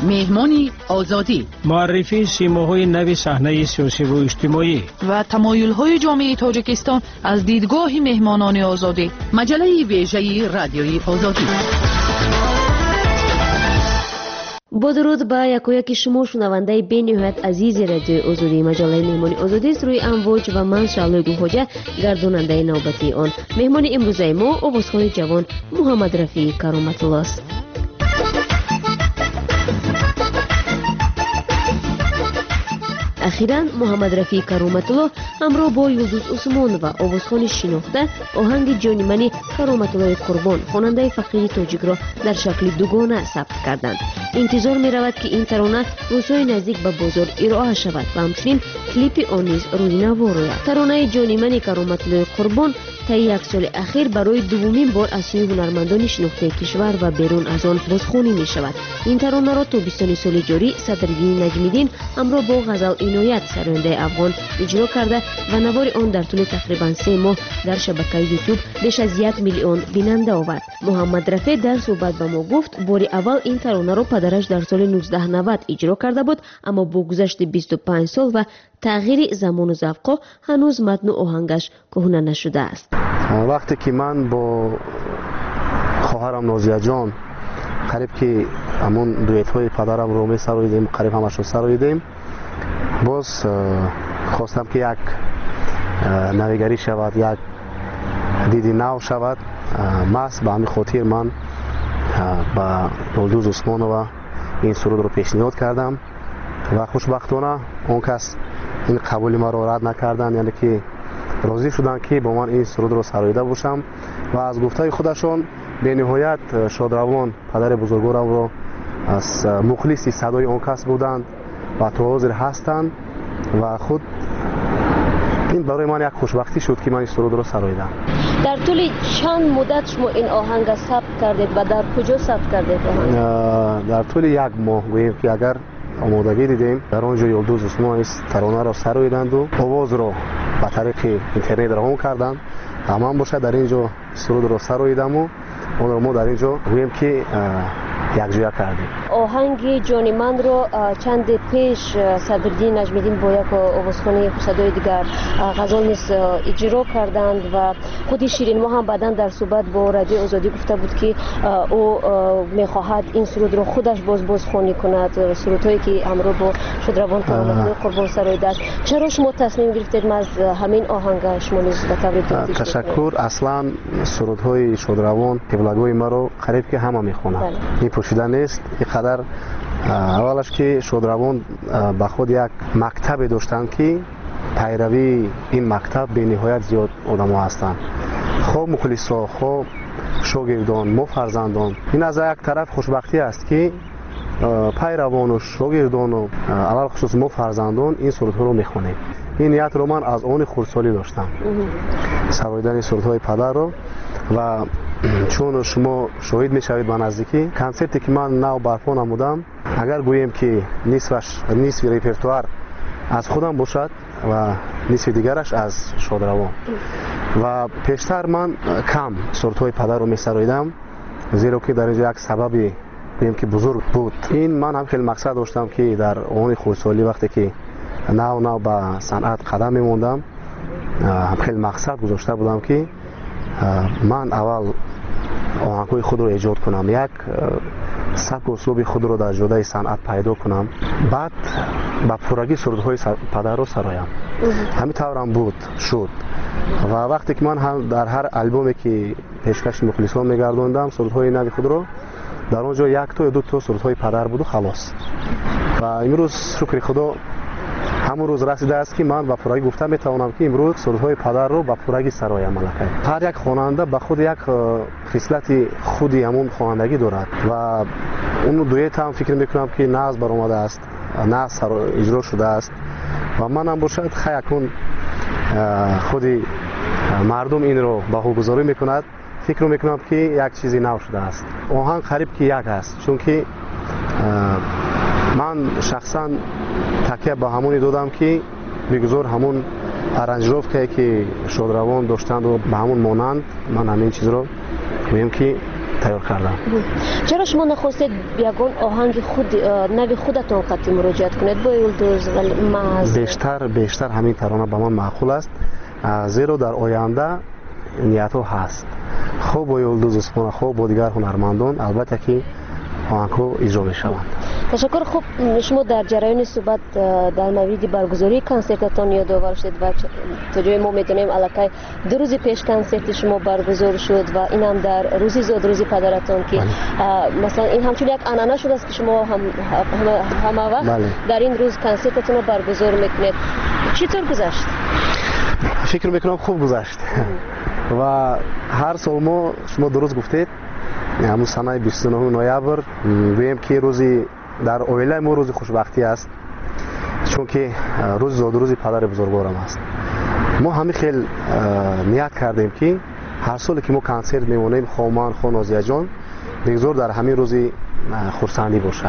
مهمانی آزادی، معرفی سیماهای نو صحنه سیاسی و اجتماعی و تمایل‌های جامعه تاجیکستان از دیدگاه مهمانان آزادی. مجله ویژه رادیوی آزادی. با درود به یکایک شما شنونده بین‌نهایت عزیز رادیو آزادی. مجله مهمانی آزادی است روی امواج و من شعله گوهاجه گرداننده نوبتی آن. مهمان امروزه ما آوازخوان جوان محمد رفیع کرامت الله است. اخیراً محمد رفیع کرامت الله همراه با یلدوز عثمان و آوازخوان شناخته آهنگ جان من کرامت الله قربان خواننده فقیه تاجیک را در شکل دوگانه ثبت کردند. انتظار می رود که این ترانه روزهای نزدیک به بازار ارائه شود و همچنین کلیپ آن نیز روی نوا روید. ترانه جان من کرامت الله قربان طی یک سال اخیر برای دومین بار از سوی هنرمندان شناخته کشور و بیرون از آن بازخوانی می شود. این ترانه را تابستان سال جاری صدرالدین نجمیدین همراه با غزل عنایت سرآینده افغان اجرا کرده و نوار آن در طول تقریبا 3 ماه در شبکه یوتیوب بیش از 1 میلیون بیننده آورد. محمد رفیع در صحبت با ما گفت بار اول این ترانه را پدرش در سال 1990 اجرا کرده بود، اما با گذشت 25 سال و تغییر زمان و ذوق هنوز متن و آهنگش کهنه نشده است. وقتی که من با خواهرم نازیه جان قریب که همون دویت های پدرم رو می سراییدیم، قریب همش رو سراییدیم، باز خواستم که یک نویگری شود، یک دیدی نو شود. ماست به همین خاطر من با یلدوز عثمان و این سرود رو پیشنهاد کردم و خوشبختانه اون کس این قبول ما رو رد نکردن، یعنی که راضی شدن که با من این سرود رو سراییده باشم و از گفته خودشون به نهایت شادروان پدر بزرگوارم رو از مخلصی صدای اون کس بودند و تا حاضر هستند و خود این برای من یک خوشبختی شد که من این سرود رو سراییدم. در طول چند مدت شما این آهنگ ثبت کردید و در کجا ثبت کردید آهنگ؟ در طول 1 ماه گوییم که اگر آمادگی دیدیم در آنجا یلدوز عثمان است ترانه را سراییدند و آواز را به طریق اینترنت روان کردند. من باشه در اینجا سرود را سراییدم و اون را ما در اینجا گوییم که یک جویا کردیم. آهنگ جان من رو چند پیش صدرالدین نجمیدین با یک آوازخوانی صدای دیگر غزل نیز اجرا کردند و خود شیرین ما هم بعداً در صحبت با رادیو آزادی گفته بود که او میخواهد این سرود رو خودش بازخوانی کند، سرودهایی که همراه با شادروان قربان سراییده است. چرا شما تصمیم گرفتید از همین آهنگ شما نیز به طور دیگه؟ تشکر. اصلا سرودهای شادروان قبلگوی ما رو قریب که همه میخوانند. این پوشیده نیست. اینقدر اولش که شادروان به خود یک مکتب داشتند که پیروی این مکتب به نهایت زیاد آدم ها هستند، خوب مخلصا، خوب شاگردان، ما فرزندان. این از یک طرف خوشبختی است که پیروان و شاگردان و اول خصوص ما فرزندان این سرودها رو میخوانیم. این نیت رو من از اون خردسالی داشتم، سراییدن سرودهای پدر رو. و چون شما شاهد میشوید به نزدیکی کنسرتی که من نو برپا نمودم، اگر گوییم که نصف ریپرتوار از خودم باشد و نصف دیگرش از شادروان و پیشتر من کم سرودهای پدر رو میسراییدم، زیرا که در اینجا یک سببی گوییم که بزرگ بود. این من هم خیلی مقصد داشتم که در اون خردسالی وقتی که نو به صنعت قدم میموندم هم خیلی مقصد گذاشته بودم که من اول آهنگ‌های خود رو ایجاد کنم، یک سبک و اسلوب خود رو در جوده صنعت پیدا کنم، بعد با پورگی سرودهای پدر رو سرایم. همین طورم بود شد و وقتی که من هم در هر البومی که پیشکش مخلصان میگردوندم سرودهای نو خود رو در اونجا 1 تا یا 2 تا سرودهای پدر بود و خلاص. و امروز شکر خدا همون روز رسیده است که من با پورگی گفتم میتوانم که امروز سرودهای پدر رو با پورگی سرایم ملکه. هر یک خواننده به خود یک خصلت خودی همون خوانندگی دارد و اون دویت هم فکر میکنم که نه از برآمده است، نه اجرا شده است و من هم باشد خیلی خودی مردم این رو بهاگذاری میکند، فکر میکنم که یک چیزی نو شده است. آهنگ قریب که یک است، چون که من شخصا تکیه با همونی دادم که بگذار همون ارنجروف که شادروان داشتند و به همون مانند من همین چیز رو گویم که تیار کردم. چرا شما نخواستید یگان آهنگ خود نوی خودتان قطعی مراجعت کنید با یلدوز و محض؟ بیشتر همین ترانه به من معقول است، زیرا در آینده نیت ها هست خوب با یلدوز عثمان، خوب با دیگر هنرمندان البته که آهنگ ها اجرا می شوند. تشکر. خوب شما در جریان صحبت در مورد برگزاری کنسرتتان یادآور شد و تا جای ما میدونیم الکی 2 روز پیش کنسرت شما برگزار شد و این هم در روزی زاد روزی پدرتان که مثلا این همچون یک عنعنه شده است که شما همه وقت در این روز کنسرتتون رو برگزار میکنید. چطور گذشت؟ فکر میکنم خوب گذشت و هر سال ما شما درست گفتید همون سنه 29 نوامبر گویم که روزی در اویله ما روز خوشبختی است، چون که روز زاد روزی پدر بزرگوارم است. ما همین خیلی نیت کردیم که هر سال که ما کنسرت میمونیم خوامان خان نازیه جان بگذار در همین روزی خرسندی باشد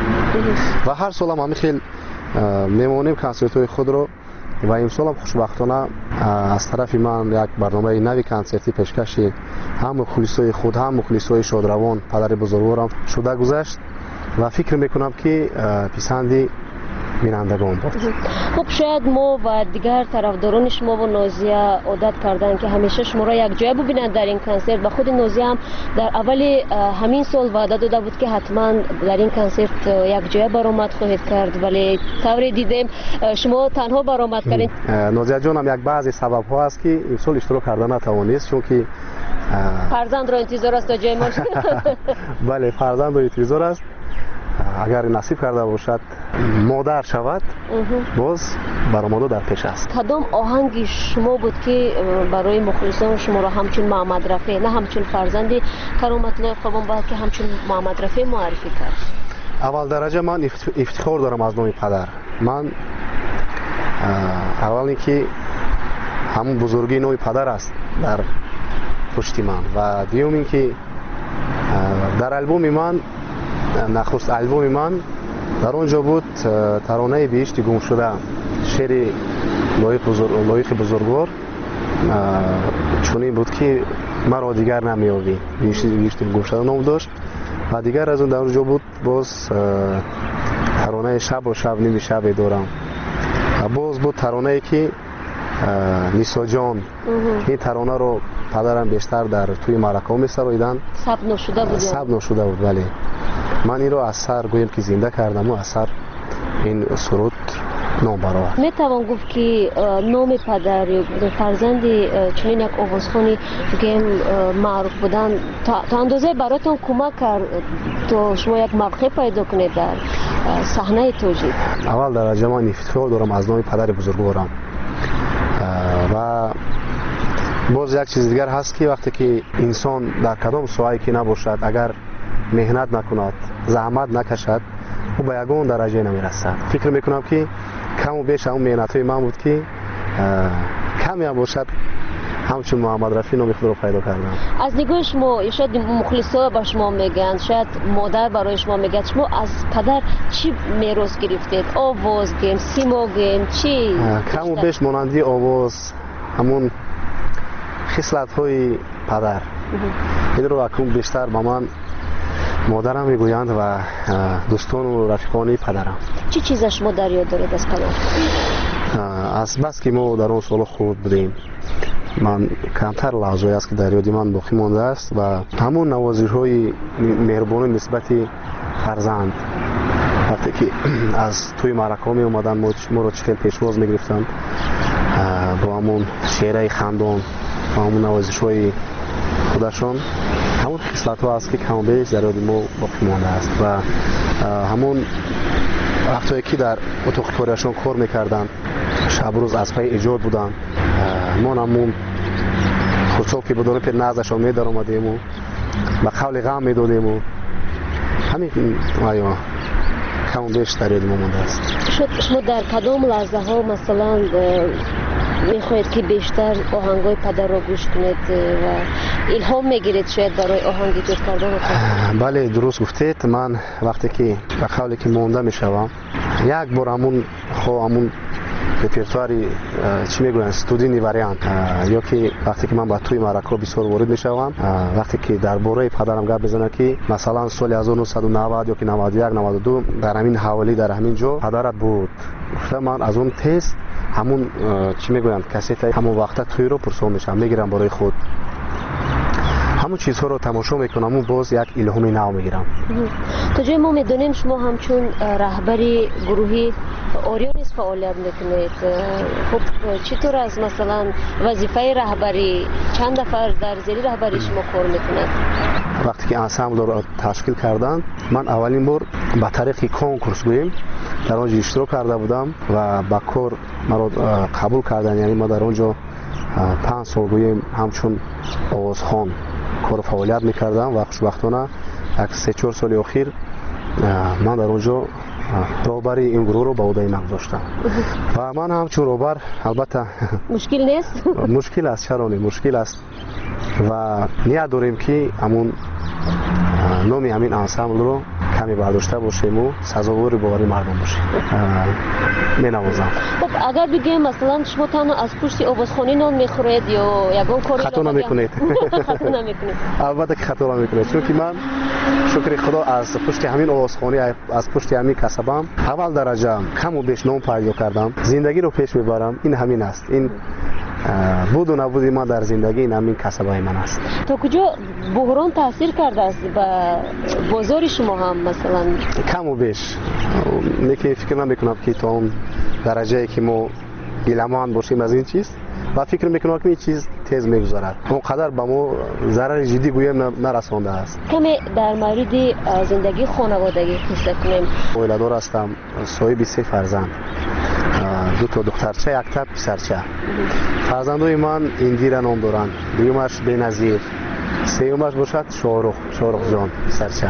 و هر سال هم همین خیلی میمونیم کنسرت های خود رو و امسال هم خوشبختانه از طرف من یک برنامه نوی کنسرتی پیشکشی هم مخلصای خود هم مخلصای شادروان پدر بزرگوارم شده گذشت و فکر میکنم که پسندی بینندگان بود. خب شاید ما و دیگر طرفداران شما و نازیه عادت کردن که همیشه شما را یک جای ببینند در این کنسرت و خود نازیه هم در اول همین سال وعده داده بود که حتما در این کنسرت یک جای برآمد خواهید کرد، ولی طوری دیدیم شما تنها برآمد کردین. نازیه جان هم یک بعضی سبب ها است که این سال اشتراک کردن نتوانست، چون که فرزند را انتظار است تا جای ما. بله فرزند را انتظار است، اگر نصیب کرده باشد مادر شود باز برآمده در پیش است. کدام آهنگ شما بود که برای مخلصان شما را همچون محمد رفیع نه همچون فرزند کرامت الله قربان بلکه همچون محمد رفیع معرفی کرد؟ اول درجه من افتخار دارم از نام پدر. من اول اینکه همون بزرگی نام پدر است در پشت من و دیوم اینکه در البوم من نخست البوم من در اونجا بود ترانه بهشت گم شده، شعر لایق بزرگوار چونین بود که مرا دیگر نمیابی، بهشت گم شده نام داشت و دیگر از اون در اونجا بود باز ترانه شب و شب نمی شب دارم و باز بود ترانه که نیسا جان. این ترانه رو پدرم بیشتر در توی معرکه می سرایدن ثبت نشده بود ولی من این رو از سر گویم که زنده کردم و از سر این سرود نام برآورد. می توان گفت که نام پدر فرزند چنین یک آوازخوانی گیم معروف بودن تا اندازه براتون کمک کرد تا شما یک موقع پیدا کنید در صحنه توجیه؟ اول درجه من افتخار دارم از نام پدر بزرگوارم و باز یک چیز دیگر هست که وقتی که انسان در کدام ساحه‌ای که نباشد اگر مهنت نکند زحمت نکشد او به یگان درجه نمیرسد. فکر میکنم که کم و بیش اون مهنت‌های من بود که کمی هم باشد همچون محمد رفیع نام خود رو پیدا کردم. از نگاه شما شاید مخلصا با شما میگن، شاید مادر برای شما میگه، شما از پدر چی میراث گرفتید؟ آواز گیم، سیما گیم، چی؟ کم و بیش مانندی آواز همون خصلت های پدر. این رو اکنون بیشتر با من مادرم میگویند و دوستان و رفیقانی پدرم. چی چیز شما در یاد دارید از پدر؟ از بس که ما در اون سال خود بودیم من کمتر لحظه‌ای است که در یاد من باقی مانده است و همون نوازش‌های مهربانی نسبت فرزند وقتی که از توی معرکه می اومدن ما رو چطور پیشواز میگرفتند با همون شعرهای خندان و همون نوازش‌های خودشان همون خصلت‌ها است که کم و بیش در یاد ما باقی مانده است و همون وقتی که در اتاق کاریشان کار میکردن شب روز از پای ایجاد بودن ما همون خودچاپ که بدون پر نازشان میدار آمدیم و به قول غم میدادیم و همین آیا کم و بیش در یاد ما مانده است. شما در کدام لحظه ها مثلا میخواید که بیشتر آهنگای پدر را گوش کنید و الهام میگیرید شاید برای آهنگ ایجاد کردن؟ بله درست گفتید. من وقتی که به قولی که مانده میشوم یک بار همون репертуари چی میگویند استودینی واریانت یا که وقتی که من با توی معرکه بسیار وارد میشوم وقتی که درباره پدرم گپ بزنه که مثلا سال 1990 یا که 91 92 در همین حوالی در همین جا پدرت بود گفته من از اون تست همون چی میگویند کاست همون وقت توی رو پرسون میشم میگیرم برای خود همون چیزها رو تماشا میکنم و باز یک الهامی نو میگیرم. تا جای ما میدونیم شما همچون رهبری گروهی اوریونیس فعالیت میکنید. خب چطور از مثلا وظیفه رهبری چند نفر در زیر رهبری شما کار میکنند؟ وقتی که انسامبل رو تشکیل کردن من اولین بار با طریق کنکورس گوییم در اونجا اشتراک کرده بودم و با کار مرا قبول کردن. یعنی ما در اونجا 5 سال گوییم همچون آوازخوان کار فعالیت میکردم و خوشبختانه یک 3-4 سال اخیر من در اونجا رهبری این گروه رو به عهده من گذاشتم و من همچون رهبر البته مشکل نیست؟ مشکل است، چرا نه مشکل است و نیت داریم که همون نام همین انسامبل رو کمی برداشته باشیم و سزاوار باوری مردم باشیم. مینوازم. خب اگر بگیم مثلا شما تنها از پشت آوازخوانی نان میخورید یا یگان کاری خطا نمیکنید؟ خطا نمیکنید؟ البته که خطا نمیکنید چون که من شکر خدا از پشت همین آوازخوانی از پشت همین کسبم اول درجه کم و بیش نام پیدا کردم، زندگی رو پیش میبرم. این همین است. این بود و نبودی ما در زندگی این همین کسبای من است. تا کجا بحران تاثیر کرده است به بازار شما هم مثلا؟ کم و بیش میگه فکر نمیکنم که تا اون درجه که ما گیلمان باشیم از این چیز و فکر میکنم که این چیز تیز میگذرد اونقدر به ما ضرر جدی گویم نرسانده است. کمی در مورد زندگی خانوادگی قصه کنیم. ولادار هستم، صاحب 3 فرزند، 2 تا دخترچه، 1 تا پسرچه. فرزندای من اندیره نام دارند، دومش بنظیر، سومش باشد شاهرخ جان پسرچه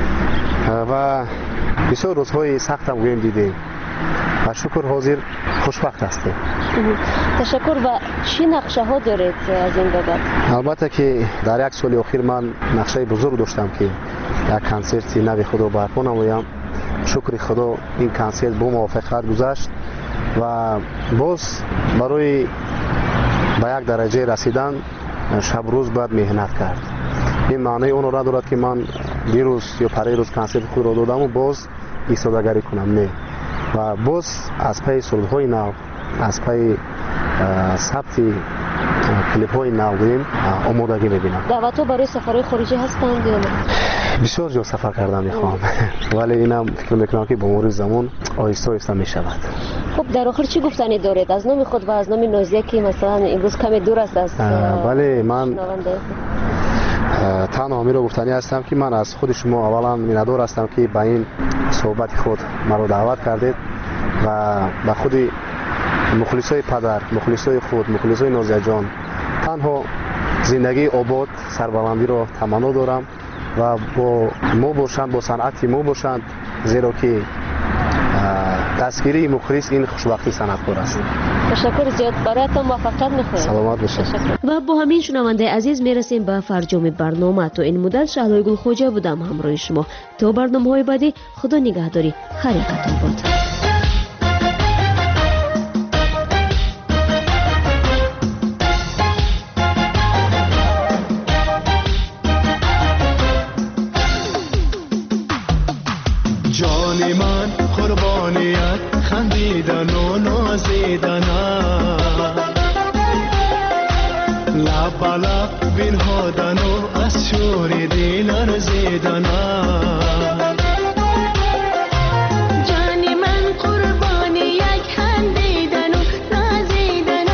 و بسیار روزهای سختم گویم دیدیم و شکر حاضر خوشبخت هستیم. تشکر. و چی نقشه ها دارید از این بابت؟ البته که در 1 سال اخیر من نقشه بزرگ داشتم که یک کنسرت نو خود رو برپا نمایم. شکر خدا این کنسرت با موفقیت گذشت و باز برای به یک درجه رسیدن شب روز باید مهنت کرد. این معنی اون را دارد که من دیروز یا پریروز کنسرت خود را دادم و باز ایستادگی کنم، نه. و باز از پی سرودهای نو، از پی ثبت کلیپ های نو گوییم آمادگی میبینم. دعوت ها برای سفرهای خارجی هستند یا نه؟ بسیار جا سفر کردم میخوام ولی اینم فکر میکنم که با مرور زمان آهسته آهسته میشود. خب در آخر چی گفتنی دارید از نام خود و از نام نازیه که مثلا امروز کمی دور است از بله من تنها همین رو گفتنی هستم که من از خود شما اولا میندار هستم که به این صحبت خود مرا دعوت کردید و به خود مخلصای پدر، مخلصای خود، مخلصای نازیه جان تنها زندگی آباد سربلندی رو تمنا دارم و با ما باشند، با صنعت ما باشند، زیرا که دستگیری مخلص این خوشبختی صنعتکار است. تشکر زیاد، برایتان موفقیت می‌خوایم. سلامت باشید. و با همین شنونده عزیز میرسیم به فرجام برنامه. تو این مدت شهلای گلخوجه بودم همراه شما. تا برنامه‌های بعدی خدا نگهداری. خیرتان باد. جان من قربانیت خندیدن و نازیدن لب لب بنهادن و از شور دل ارزیدن جان من قربانی یک خندیدن و نازیدن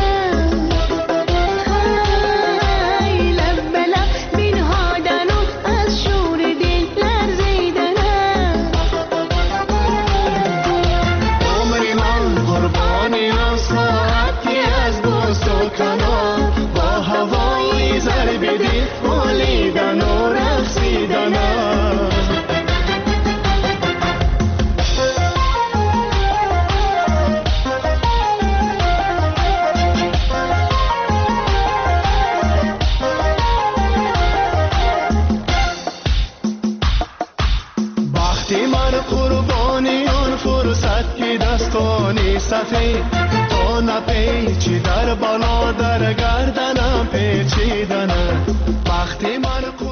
لب لب بنهادن و از شور دل لرزیدن عمر من قربانی آن ساعتی از دوست و کنار با هوای ضرب دل مالیدن و رقصیدن وقتی من قربانی آن فرصت که دستانی سفید جان پیچی در بالا در گردنم پیچیدنه وقتی من